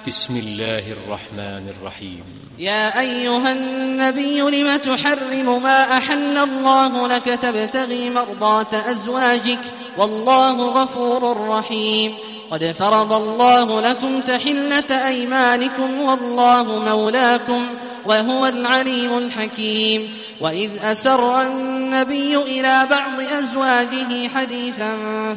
بسم الله الرحمن الرحيم. يا أيها النبي لم تحرم ما أحل الله لك تبتغي مرضات أزواجك والله غفور رحيم. قد فرض الله لكم تحلة أيمانكم والله مولاكم وهو العليم الحكيم. وإذ أسر النبي إلى بعض أزواجه حديثا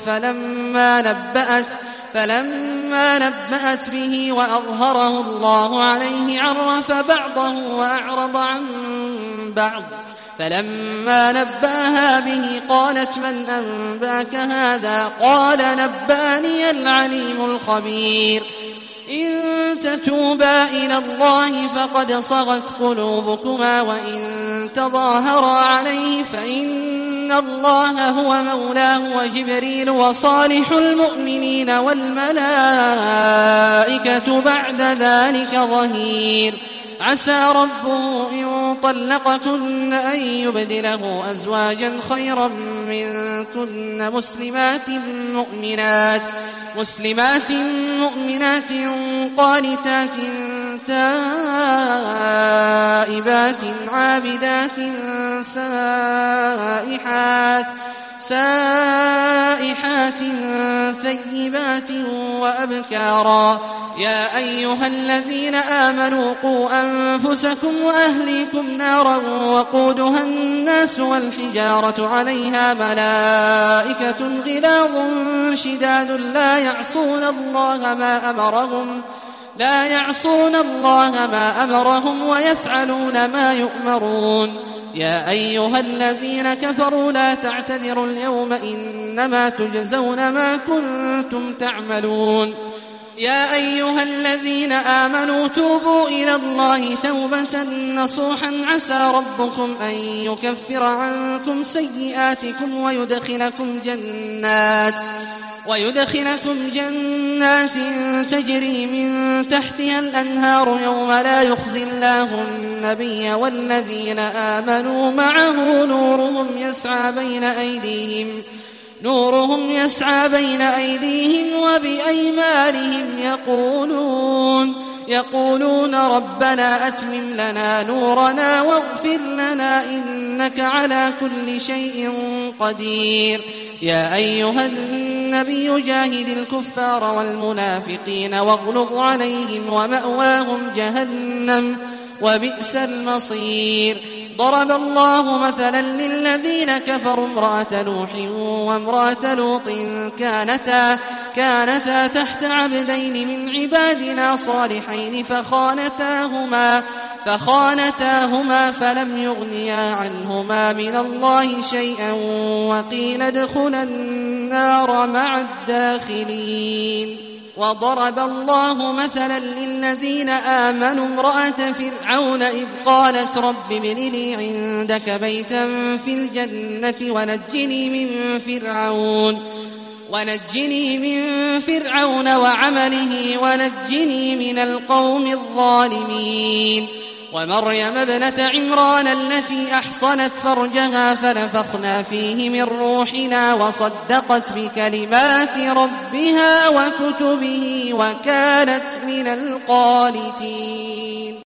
فلما نبأت به وأظهره الله عليه عرف بعضه وأعرض عن بعض. فلما نبأها به قالت من أنباك هذا؟ قال نبأني العليم الخبير. إن تتوبا إلى الله فقد صغت قلوبكما وإن تظاهرا عليه فإن الله هو مولاه وجبريل وصالح المؤمنين والملائكة بعد ذلك ظهير. عسى ربه إن طلقكن أن يبدله أزواجا خيرا منكن مسلمات مؤمنات قانتات تائبات عابدات سائحات ثيبات وأبكارا. يا أيها الذين آمنوا قوا أنفسكم وأهليكم نارا وقودها الناس والحجارة عليها ملائكة غلاظ شداد لا يعصون الله ما أمرهم ويفعلون ما يؤمرون. يا أيها الذين كفروا لا تعتذروا اليوم إنما تجزون ما كنتم تعملون. يا أيها الذين آمنوا توبوا إلى الله توبة نصوحا عسى ربكم أن يكفر عنكم سيئاتكم ويدخلكم جنات تجري من تحتها الأنهار يوم لا يخزي الله النبي والذين آمنوا معه نورهم يسعى بين أيديهم وبأيمانهم يقولون ربنا أتمم لنا نورنا واغفر لنا إنك على كل شيء قدير. يا أيها النبي جاهد الكفار والمنافقين واغلظ عليهم ومأواهم جهنم وبئس المصير. ضرب الله مثلا للذين كفروا امرأة نوح وامرأة لوط كانتا تحت عبدين من عبادنا صالحين فخانتاهما فلم يغنيا عنهما من الله شيئا وقيل ادخلا النار مع الداخلين. وضرب الله مثلا للذين آمنوا امرأة فرعون إذ قالت رب ابن لي عندك بيتا في الجنة ونجني من فرعون وعمله ونجني من القوم الظالمين. ومريم ابنة عمران التي أحصنت فرجها فنفخنا فيه من روحنا وصدقت بكلمات ربها وكتبه وكانت من القانتين.